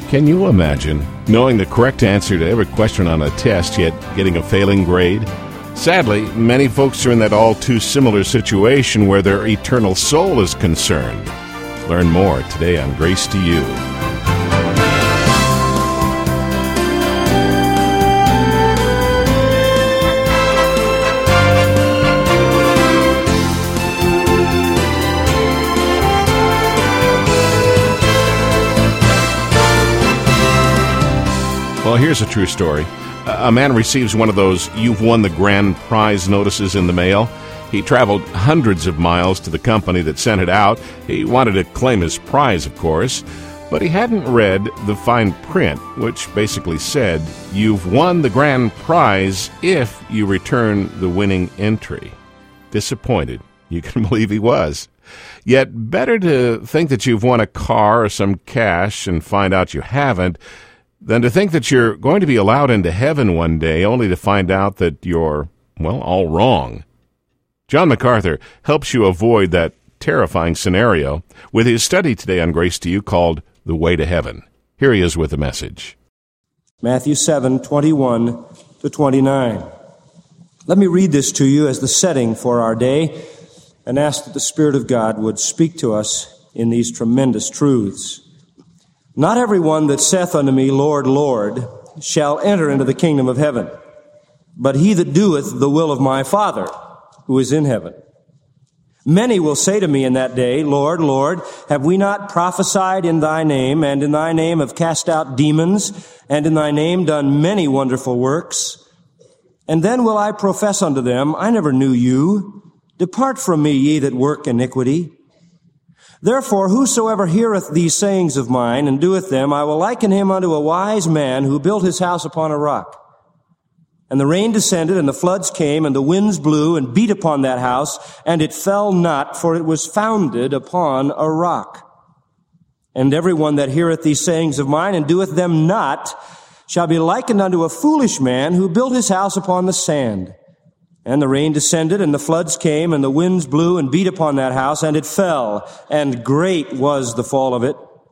Can you imagine knowing the correct answer to every question on a test, yet getting a failing grade? Sadly, many folks are in that all-too-similar situation where their eternal soul is concerned. Learn more today on Grace to You. Well, here's a true story. A man receives one of those "you've won the grand prize" notices in the mail. He traveled hundreds of miles to the company that sent it out. He wanted to claim his prize, of course, but he hadn't read the fine print, which basically said, "You've won the grand prize if you return the winning entry." Disappointed, you can believe he was. Yet better to think that you've won a car or some cash and find out you haven't, than to think that you're going to be allowed into heaven one day only to find out that you're, well, all wrong. John MacArthur helps you avoid that terrifying scenario with his study today on Grace to You called The Way to Heaven. Here he is with the message. Matthew 7:21 to 29. Let me read this to you as the setting for our day and ask that the Spirit of God would speak to us in these tremendous truths. Not everyone that saith unto me, Lord, Lord, shall enter into the kingdom of heaven, but he that doeth the will of my Father, who is in heaven. Many will say to me in that day, Lord, Lord, have we not prophesied in thy name, and in thy name have cast out demons, and in thy name done many wonderful works? And then will I profess unto them, I never knew you. Depart from me, ye that work iniquity. Therefore, whosoever heareth these sayings of mine and doeth them, I will liken him unto a wise man who built his house upon a rock. And the rain descended, and the floods came, and the winds blew and beat upon that house, and it fell not, for it was founded upon a rock. And every one that heareth these sayings of mine and doeth them not shall be likened unto a foolish man who built his house upon the sand. And the rain descended, and the floods came, and the winds blew and beat upon that house, and it fell, and great was the fall of it.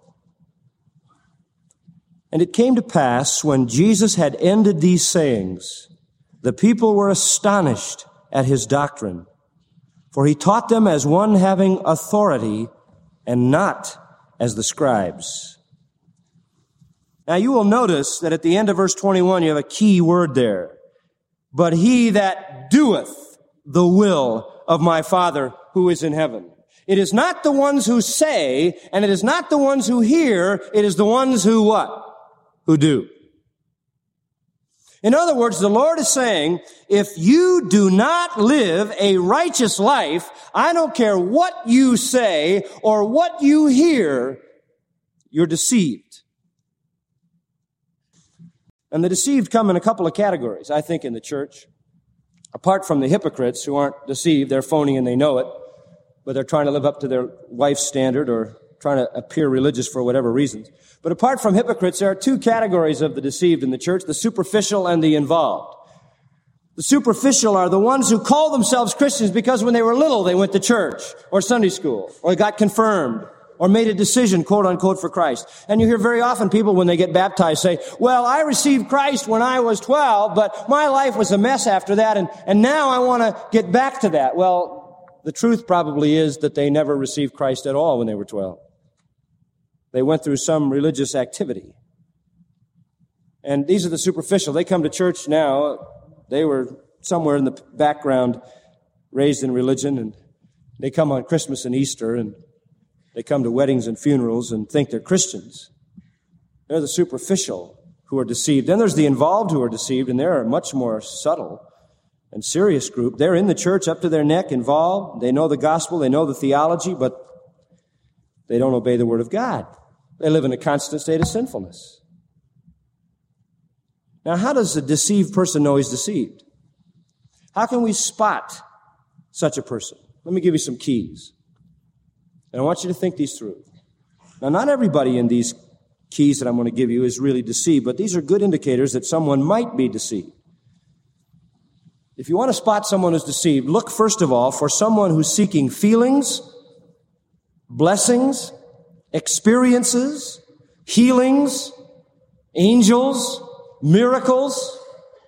And it came to pass, when Jesus had ended these sayings, the people were astonished at his doctrine, for he taught them as one having authority, and not as the scribes. Now you will notice that at the end of verse 21, you have a key word there. But he that doeth the will of my Father who is in heaven. It is not the ones who say, and it is not the ones who hear, it is the ones who what? Who do. In other words, the Lord is saying, if you do not live a righteous life, I don't care what you say or what you hear, you're deceived. And the deceived come in a couple of categories, I think, in the church. Apart from the hypocrites who aren't deceived, they're phony and they know it, but they're trying to live up to their wife's standard or trying to appear religious for whatever reasons. But apart from hypocrites, there are two categories of the deceived in the church, the superficial and the involved. The superficial are the ones who call themselves Christians because when they were little, they went to church or Sunday school or got confirmed or made a decision, quote unquote, for Christ. And you hear very often people when they get baptized say, well, I received Christ when I was 12, but my life was a mess after that, and now I want to get back to that. Well, the truth probably is that they never received Christ at all when they were 12. They went through some religious activity. And these are the superficial. They come to church now. They were somewhere in the background raised in religion, and they come on Christmas and Easter, and they come to weddings and funerals and think they're Christians. They're the superficial who are deceived. Then there's the involved who are deceived, and they're a much more subtle and serious group. They're in the church up to their neck, involved. They know the gospel, they know the theology, but they don't obey the word of God. They live in a constant state of sinfulness. Now, how does a deceived person know he's deceived? How can we spot such a person? Let me give you some keys. And I want you to think these through. Now, not everybody in these keys that I'm going to give you is really deceived, but these are good indicators that someone might be deceived. If you want to spot someone who's deceived, look first of all for someone who's seeking feelings, blessings, experiences, healings, angels, miracles.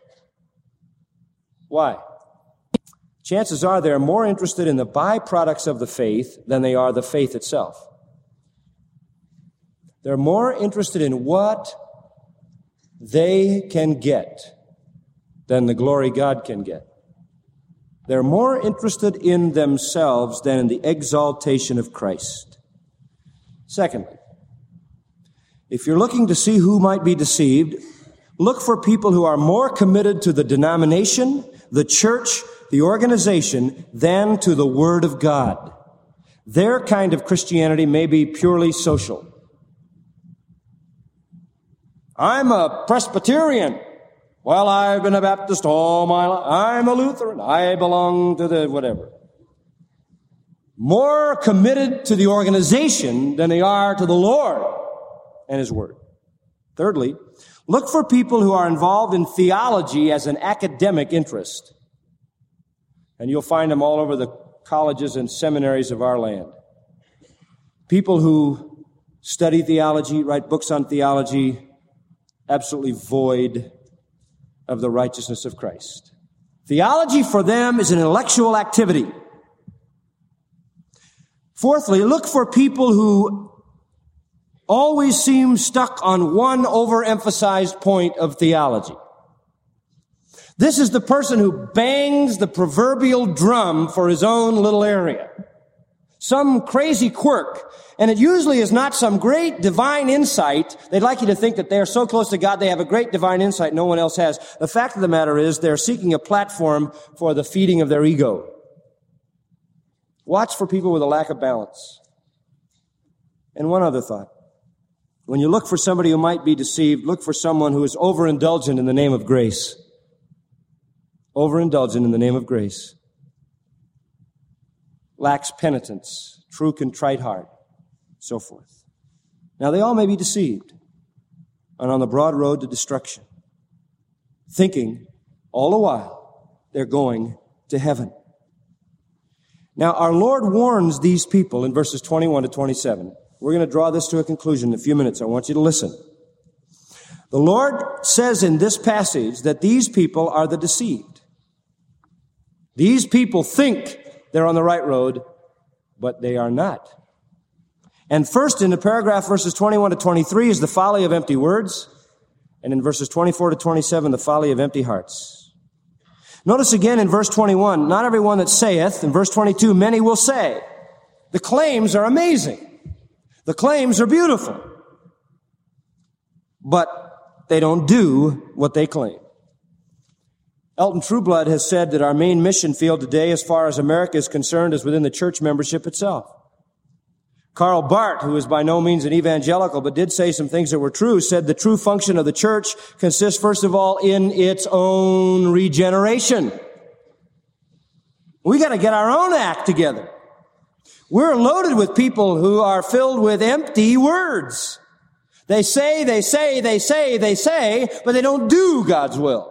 Why? Chances are they're more interested in the byproducts of the faith than they are the faith itself. They're more interested in what they can get than the glory God can get. They're more interested in themselves than in the exaltation of Christ. Secondly, if you're looking to see who might be deceived, look for people who are more committed to the denomination, the church, the organization, than to the Word of God. Their kind of Christianity may be purely social. I'm a Presbyterian. Well, I've been a Baptist all my life. I'm a Lutheran. I belong to the whatever. More committed to the organization than they are to the Lord and His Word. Thirdly, look for people who are involved in theology as an academic interest. And you'll find them all over the colleges and seminaries of our land. People who study theology, write books on theology, absolutely void of the righteousness of Christ. Theology for them is an intellectual activity. Fourthly, look for people who always seem stuck on one overemphasized point of theology. This is the person who bangs the proverbial drum for his own little area. Some crazy quirk. And it usually is not some great divine insight. They'd like you to think that they are so close to God, they have a great divine insight no one else has. The fact of the matter is they're seeking a platform for the feeding of their ego. Watch for people with a lack of balance. And one other thought. When you look for somebody who might be deceived, look for someone who is overindulgent in the name of grace. Overindulgent in the name of grace. Lacks penitence, true contrite heart, so forth. Now they all may be deceived and on the broad road to destruction, thinking all the while they're going to heaven. Now our Lord warns these people in verses 21 to 27. We're going to draw this to a conclusion in a few minutes. I want you to listen. The Lord says in this passage that these people are the deceived. These people think they're on the right road, but they are not. And first in the paragraph verses 21 to 23 is the folly of empty words, and in verses 24 to 27, the folly of empty hearts. Notice again in verse 21, not everyone that saith, in verse 22, many will say. The claims are amazing. The claims are beautiful. But they don't do what they claim. Elton Trueblood has said that our main mission field today, as far as America is concerned, is within the church membership itself. Karl Barth, who is by no means an evangelical, but did say some things that were true, said the true function of the church consists, first of all, in its own regeneration. We got to get our own act together. We're loaded with people who are filled with empty words. They say, but they don't do God's will.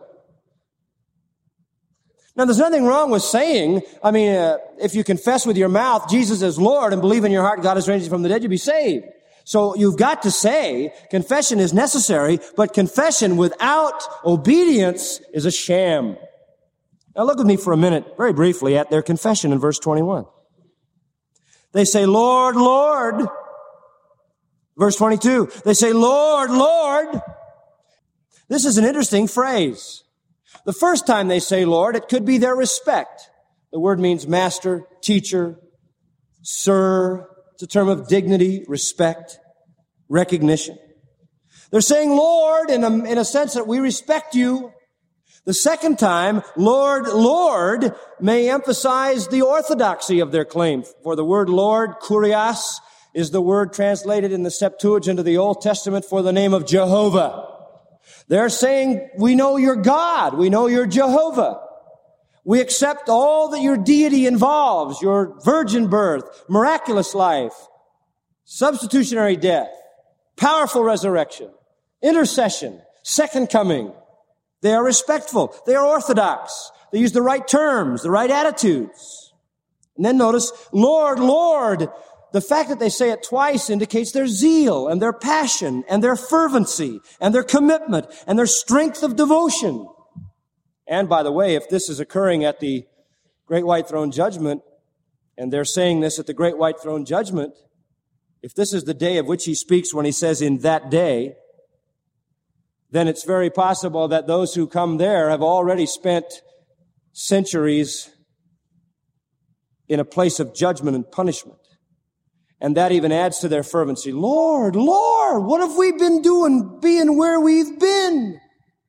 Now, there's nothing wrong with saying, if you confess with your mouth Jesus is Lord and believe in your heart God has raised him from the dead, you'll be saved. So you've got to say confession is necessary, but confession without obedience is a sham. Now look with me for a minute, very briefly, at their confession in verse 21. They say, Lord, Lord. Verse 22, they say, Lord, Lord. This is an interesting phrase. The first time they say Lord, it could be their respect. The word means master, teacher, sir. It's a term of dignity, respect, recognition. They're saying Lord in a sense that we respect you. The second time, Lord, Lord, may emphasize the orthodoxy of their claim. For the word Lord, kurios, is the word translated in the Septuagint of the Old Testament for the name of Jehovah. They're saying, we know you're God. We know you're Jehovah. We accept all that your deity involves, your virgin birth, miraculous life, substitutionary death, powerful resurrection, intercession, second coming. They are respectful. They are orthodox. They use the right terms, the right attitudes. And then notice, Lord, Lord. the fact that they say it twice indicates their zeal and their passion and their fervency and their commitment and their strength of devotion. And by the way, if this is occurring at the Great White Throne Judgment, and they're saying this at the Great White Throne Judgment, if this is the day of which he speaks when he says in that day, then it's very possible that those who come there have already spent centuries in a place of judgment and punishment. And that even adds to their fervency. Lord, Lord, what have we been doing being where we've been?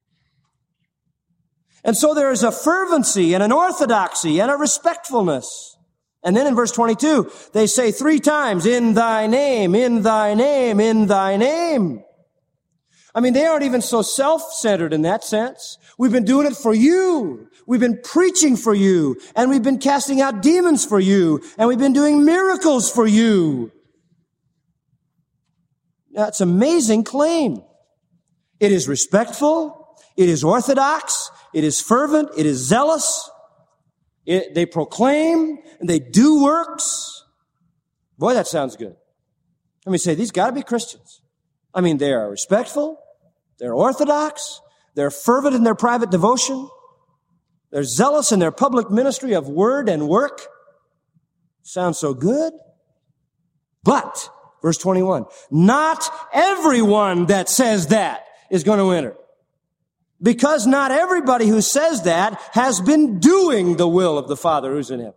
And so there is a fervency and an orthodoxy and a respectfulness. And then in verse 22, they say 3 times, in thy name, in thy name, in thy name. I mean, they aren't even so self-centered in that sense. We've been doing it for you. We've been preaching for you. And we've been casting out demons for you. And we've been doing miracles for you. That's an amazing claim. It is respectful. It is orthodox. It is fervent. It is zealous. They proclaim and they do works. Boy, that sounds good. Let me say, these got to be Christians. I mean, they are respectful. They're orthodox. They're fervent in their private devotion. They're zealous in their public ministry of word and work. Sounds so good. But, verse 21, not everyone that says that is going to enter. Because not everybody who says that has been doing the will of the Father who's in heaven.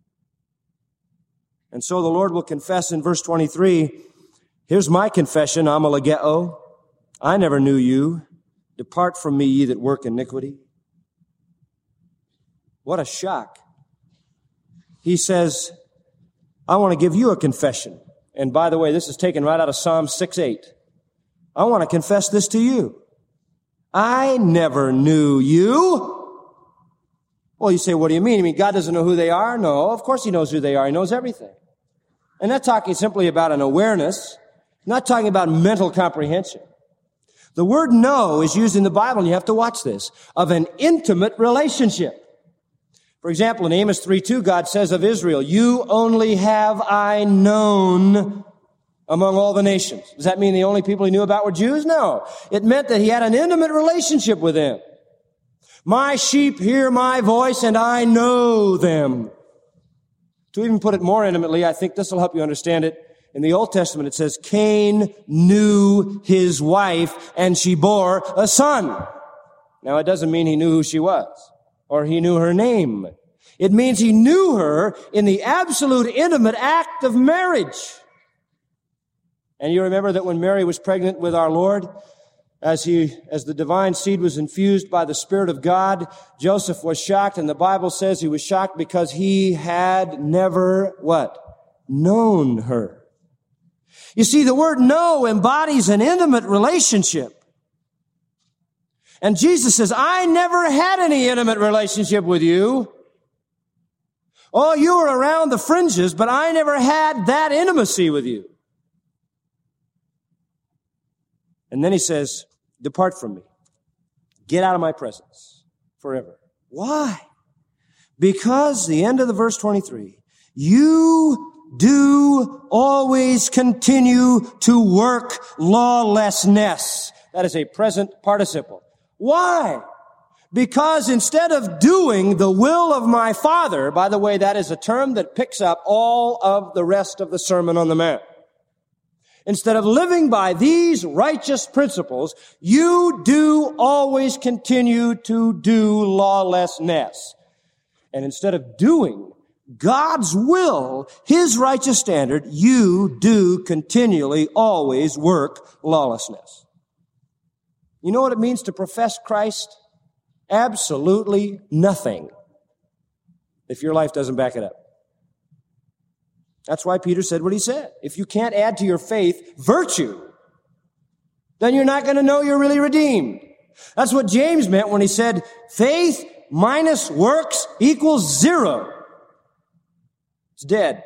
And so the Lord will confess in verse 23, here's my confession, amalageo. I never knew you. Depart from me, ye that work iniquity. What a shock. He says, I want to give you a confession. And by the way, this is taken right out of Psalm 6:8. I want to confess this to you. I never knew you. Well, you say, what do you mean? You mean God doesn't know who they are? No, of course he knows who they are. He knows everything. And not talking simply about an awareness, not talking about mental comprehension. The word know is used in the Bible, and you have to watch this, of an intimate relationship. For example, in Amos 3:2, God says of Israel, you only have I known among all the nations. Does that mean the only people he knew about were Jews? No. It meant that he had an intimate relationship with them. My sheep hear my voice, and I know them. To even put it more intimately, I think this will help you understand it. In the Old Testament, it says, Cain knew his wife, and she bore a son. Now, it doesn't mean he knew who she was, or he knew her name. It means he knew her in the absolute intimate act of marriage. And you remember that when Mary was pregnant with our Lord, as the divine seed was infused by the Spirit of God, Joseph was shocked, and the Bible says he was shocked because he had never, what? Known her. You see, the word know embodies an intimate relationship. And Jesus says, I never had any intimate relationship with you. Oh, you were around the fringes, but I never had that intimacy with you. And then he says, depart from me. Get out of my presence forever. Why? Because, the end of the verse 23, you do always continue to work lawlessness. That is a present participle. Why? Because instead of doing the will of my Father, by the way, that is a term that picks up all of the rest of the Sermon on the Mount. Instead of living by these righteous principles, you do always continue to do lawlessness. And instead of doing God's will, His righteous standard, you do continually always work lawlessness. You know what it means to profess Christ? Absolutely nothing if your life doesn't back it up. That's why Peter said what he said. If you can't add to your faith virtue, then you're not going to know you're really redeemed. That's what James meant when he said faith minus works equals 0. It's dead.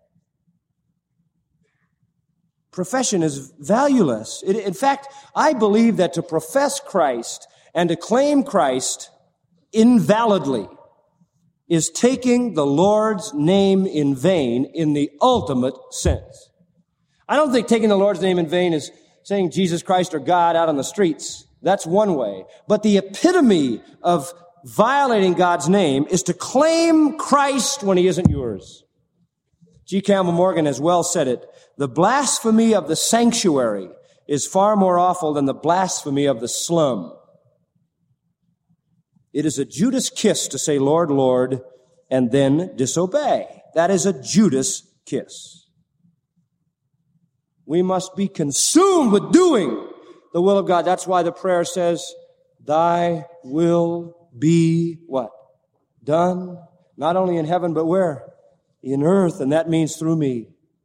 Profession is valueless. In fact, I believe that to profess Christ and to claim Christ invalidly is taking the Lord's name in vain in the ultimate sense. I don't think taking the Lord's name in vain is saying Jesus Christ or God out on the streets. That's one way. But the epitome of violating God's name is to claim Christ when he isn't yours. G. Campbell Morgan has well said it. The blasphemy of the sanctuary is far more awful than the blasphemy of the slum. It is a Judas kiss to say, Lord, Lord, and then disobey. That is a Judas kiss. We must be consumed with doing the will of God. That's why the prayer says, thy will be what? Done. Not only in heaven, but where? In earth. And that means through me.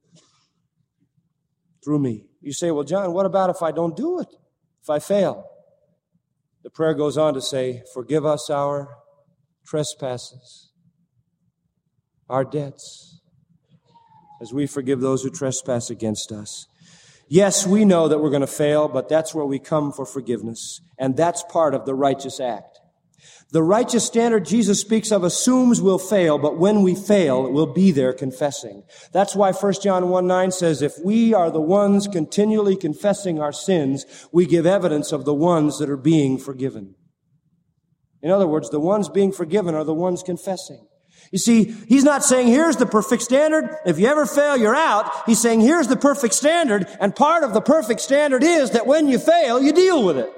Through me. You say, well, John, what about if I don't do it? If I fail? The prayer goes on to say, forgive us our trespasses, our debts, as we forgive those who trespass against us. Yes, we know that we're going to fail, but that's where we come for forgiveness, and that's part of the righteous act. The righteous standard Jesus speaks of assumes we'll fail, but when we fail, we'll be there confessing. That's why 1 John 1:9 says, if we are the ones continually confessing our sins, we give evidence of the ones that are being forgiven. In other words, the ones being forgiven are the ones confessing. You see, he's not saying, here's the perfect standard. If you ever fail, you're out. He's saying, here's the perfect standard, and part of the perfect standard is that when you fail, you deal with it.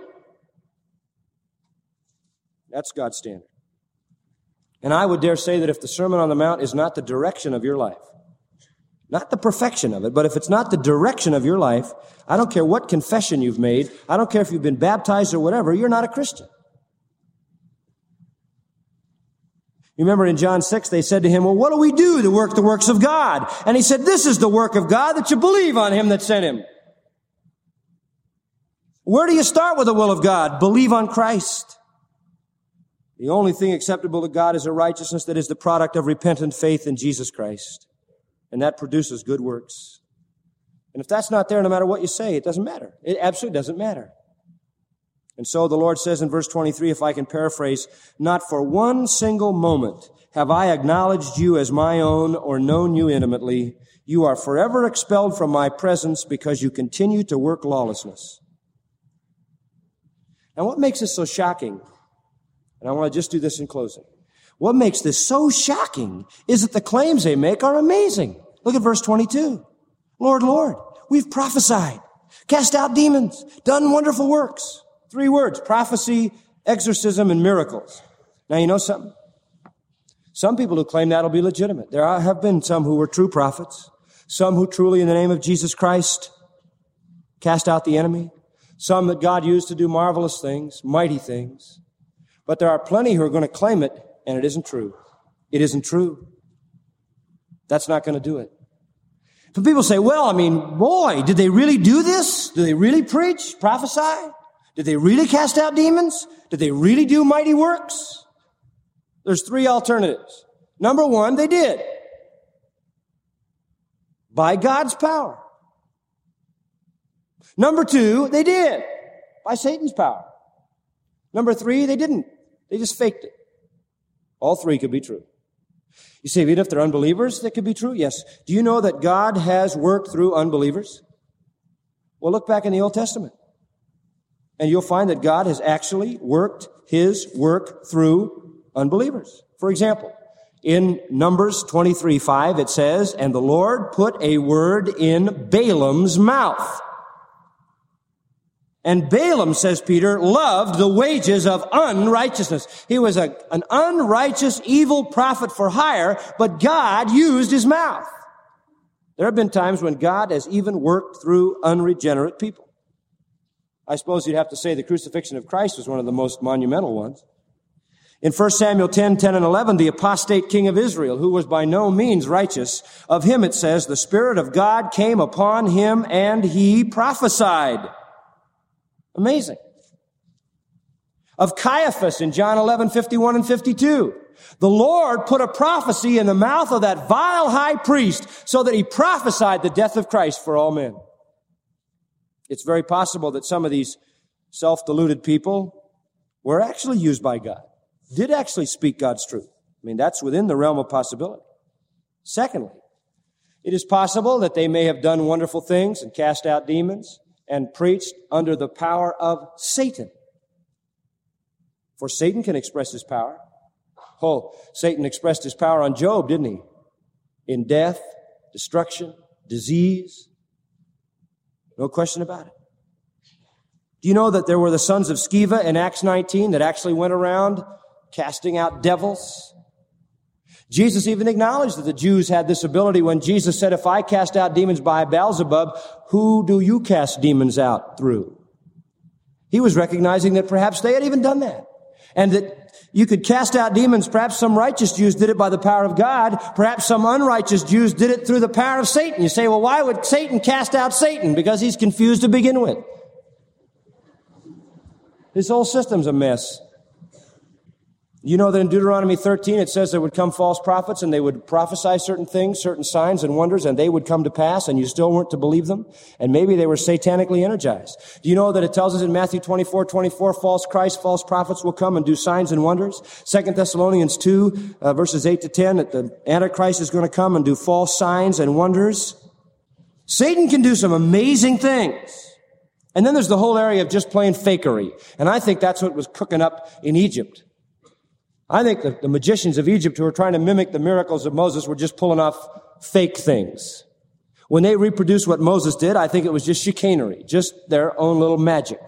That's God's standard. And I would dare say that if the Sermon on the Mount is not the direction of your life, not the perfection of it, but if it's not the direction of your life, I don't care what confession you've made, I don't care if you've been baptized or whatever, you're not a Christian. You remember in John 6, they said to him, well, what do we do to work the works of God? And he said, this is the work of God, that you believe on him that sent him. Where do you start with the will of God? Believe on Christ. The only thing acceptable to God is a righteousness that is the product of repentant faith in Jesus Christ. And that produces good works. And if that's not there, no matter what you say, it doesn't matter. It absolutely doesn't matter. And so the Lord says in verse 23, if I can paraphrase, not for one single moment have I acknowledged you as my own or known you intimately. You are forever expelled from my presence because you continue to work lawlessness. Now what makes this so shocking? And I want to just do this in closing. What makes this so shocking is that the claims they make are amazing. Look at verse 22. Lord, Lord, we've prophesied, cast out demons, done wonderful works. 3 words, prophecy, exorcism, and miracles. Now, you know something? Some people who claim that will be legitimate. There have been some who were true prophets, some who truly in the name of Jesus Christ cast out the enemy, some that God used to do marvelous things, mighty things. But there are plenty who are going to claim it, and it isn't true. It isn't true. That's not going to do it. But people say, well, boy, did they really do this? Did they really preach, prophesy? Did they really cast out demons? Did they really do mighty works? There's 3 alternatives. Number 1, they did. By God's power. Number 2, they did. By Satan's power. Number 3, they didn't. They just faked it. All 3 could be true. You say, even if they're unbelievers, that could be true? Yes. Do you know that God has worked through unbelievers? Well, look back in the Old Testament. And you'll find that God has actually worked his work through unbelievers. For example, in Numbers 23:5, it says, and the Lord put a word in Balaam's mouth. And Balaam, says Peter, loved the wages of unrighteousness. He was an unrighteous, evil prophet for hire, but God used his mouth. There have been times when God has even worked through unregenerate people. I suppose you'd have to say the crucifixion of Christ was one of the most monumental ones. In 1 Samuel 10, 10 and 11, the apostate king of Israel, who was by no means righteous, of him it says, the Spirit of God came upon him and he prophesied. Amazing. Of Caiaphas in John 11, 51 and 52. The Lord put a prophecy in the mouth of that vile high priest so that he prophesied the death of Christ for all men. It's very possible that some of these self-deluded people were actually used by God, did actually speak God's truth. That's within the realm of possibility. Secondly, it is possible that they may have done wonderful things and cast out demons and preached under the power of Satan. For Satan can express his power. Oh, Satan expressed his power on Job, didn't he? In death, destruction, disease. No question about it. Do you know that there were the sons of Sceva in Acts 19 that actually went around casting out devils? Jesus even acknowledged that the Jews had this ability when Jesus said, if I cast out demons by Beelzebub, who do you cast demons out through? He was recognizing that perhaps they had even done that. And that you could cast out demons. Perhaps some righteous Jews did it by the power of God. Perhaps some unrighteous Jews did it through the power of Satan. You say, well, why would Satan cast out Satan? Because he's confused to begin with. His whole system's a mess. You know that in Deuteronomy 13 it says there would come false prophets and they would prophesy certain things, certain signs and wonders, and they would come to pass and you still weren't to believe them? And maybe they were satanically energized. Do you know that it tells us in Matthew 24:24, false Christ, false prophets will come and do signs and wonders? 2 Thessalonians 2, verses 8 to 10, that the Antichrist is going to come and do false signs and wonders. Satan can do some amazing things. And then there's the whole area of just plain fakery. And I think that's what was cooking up in Egypt. I think the magicians of Egypt who were trying to mimic the miracles of Moses were just pulling off fake things. When they reproduced what Moses did, I think it was just chicanery, just their own little magic.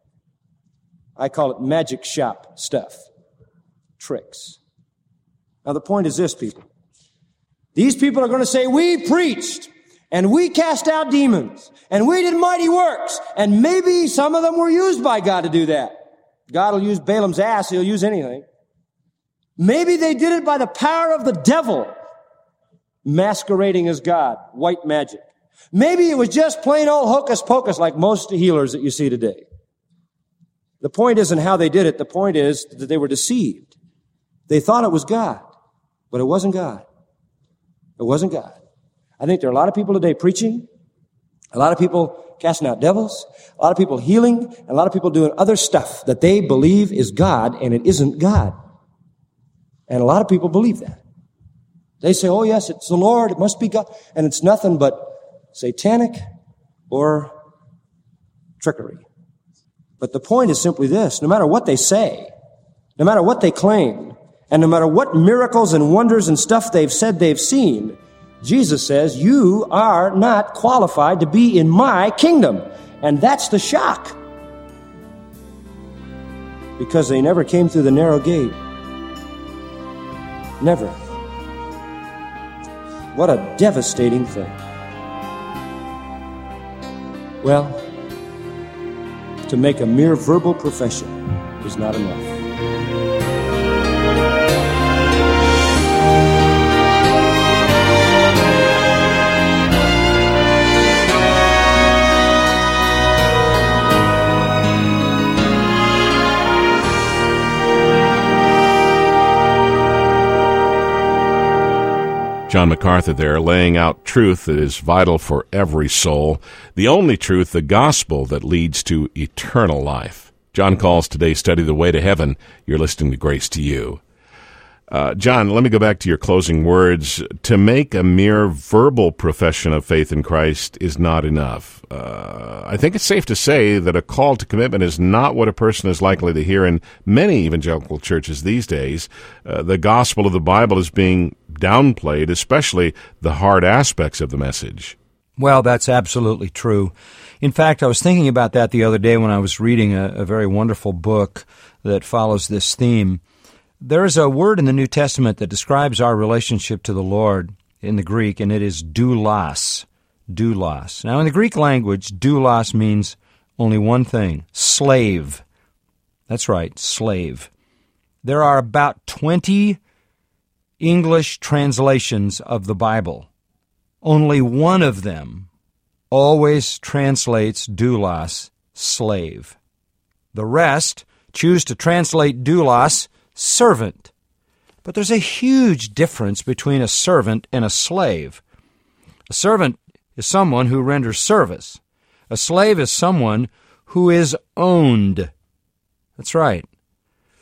I call it magic shop stuff, tricks. Now the point is this, people. These people are going to say, we preached, and we cast out demons, and we did mighty works, and maybe some of them were used by God to do that. God will use Balaam's ass, he'll use anything. Maybe they did it by the power of the devil, masquerading as God, white magic. Maybe it was just plain old hocus pocus like most healers that you see today. The point isn't how they did it. The point is that they were deceived. They thought it was God, but it wasn't God. It wasn't God. I think there are a lot of people today preaching, a lot of people casting out devils, a lot of people healing, and a lot of people doing other stuff that they believe is God, and it isn't God. And a lot of people believe that. They say, oh yes, it's the Lord, it must be God. And it's nothing but satanic or trickery. But the point is simply this, no matter what they say, no matter what they claim, and no matter what miracles and wonders and stuff they've said they've seen, Jesus says, you are not qualified to be in my kingdom. And that's the shock. Because they never came through the narrow gate. Never. What a devastating thing. Well, to make a mere verbal profession is not enough. John MacArthur there, laying out truth that is vital for every soul, the only truth, the gospel that leads to eternal life. John calls today's study The Way to Heaven. You're listening to Grace to You. John, let me go back to your closing words. To make a mere verbal profession of faith in Christ is not enough. I think it's safe to say that a call to commitment is not what a person is likely to hear in many evangelical churches these days. The gospel of the Bible is being downplayed, especially the hard aspects of the message. Well, that's absolutely true. In fact, I was thinking about that the other day when I was reading a very wonderful book that follows this theme. There is a word in the New Testament that describes our relationship to the Lord in the Greek, and it is doulos. Doulos. Now, in the Greek language, doulos means only one thing, slave. That's right, slave. There are about 20 English translations of the Bible. Only one of them always translates doulos, slave. The rest choose to translate doulos, servant. But there's a huge difference between a servant and a slave. A servant is someone who renders service. A slave is someone who is owned. That's right.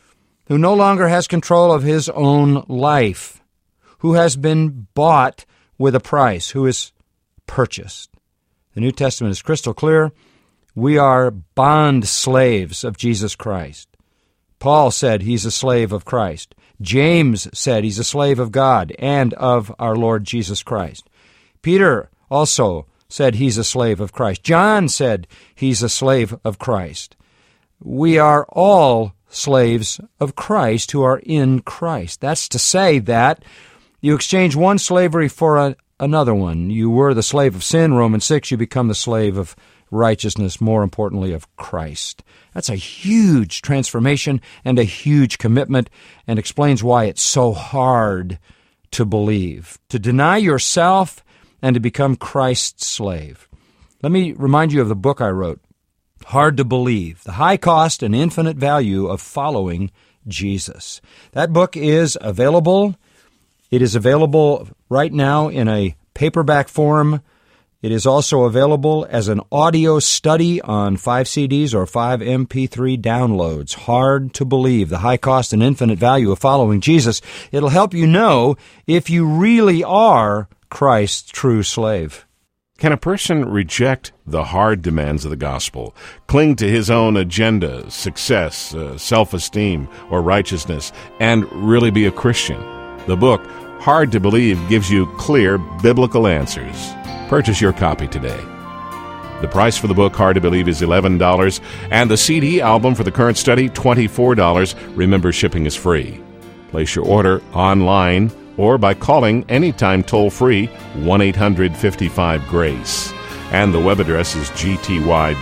who no longer has control of his own life, who has been bought with a price, who is purchased. The New Testament is crystal clear. We are bond slaves of Jesus Christ. Paul said he's a slave of Christ. James said he's a slave of God and of our Lord Jesus Christ. Peter also said he's a slave of Christ. John said he's a slave of Christ. We are all slaves of Christ who are in Christ. That's to say that you exchange one slavery for another one. You were the slave of sin, Romans 6. You become the slave of righteousness, more importantly, of Christ. That's a huge transformation and a huge commitment, and explains why it's so hard to believe, to deny yourself and to become Christ's slave. Let me remind you of the book I wrote, Hard to Believe, The High Cost and Infinite Value of Following Jesus. That book is available. It is available right now in a paperback form. It is also available as an audio study on 5 CDs or 5 MP3 downloads. Hard to Believe, The High Cost and Infinite Value of Following Jesus. It'll help you know if you really are Christ's true slave. Can a person reject the hard demands of the gospel, cling to his own agenda, success, self-esteem, or righteousness, and really be a Christian? The book, Hard to Believe, gives you clear biblical answers. Purchase your copy today. The price for the book, Hard to Believe, is $11, and the CD album for the current study, $24. Remember, shipping is free. Place your order online or by calling anytime toll-free 1-800-55-GRACE. And the web address is gty.org.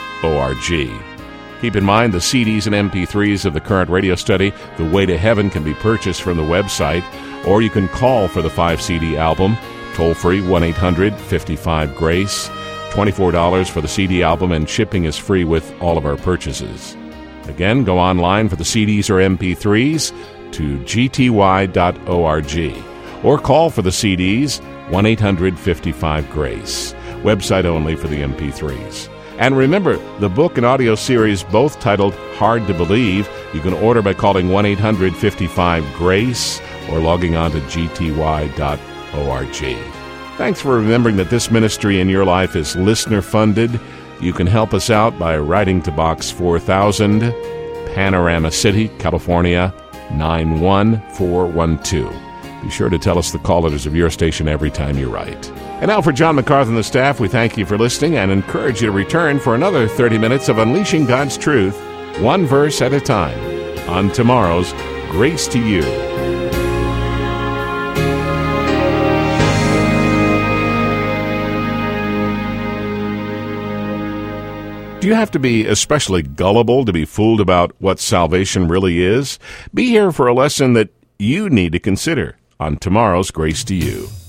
Keep in mind the CDs and MP3s of the current radio study, The Way to Heaven, can be purchased from the website, or you can call for the 5-CD album, toll-free 1-800-55-GRACE. $24 for the CD album, and shipping is free with all of our purchases. Again, go online for the CDs or MP3s to gty.org, or call for the CDs, 1-800-55-GRACE. Website only for the MP3s. And remember, the book and audio series, both titled Hard to Believe, you can order by calling 1-800-55-GRACE or logging on to gty.org. Thanks for remembering that this ministry in your life is listener-funded. You can help us out by writing to Box 4000, Panorama City, California, 91412. Be sure to tell us the call letters of your station every time you write. And now for John MacArthur and the staff, we thank you for listening and encourage you to return for another 30 minutes of Unleashing God's Truth, one verse at a time, on tomorrow's Grace to You. Do you have to be especially gullible to be fooled about what salvation really is? Be here for a lesson that you need to consider on tomorrow's Grace to You.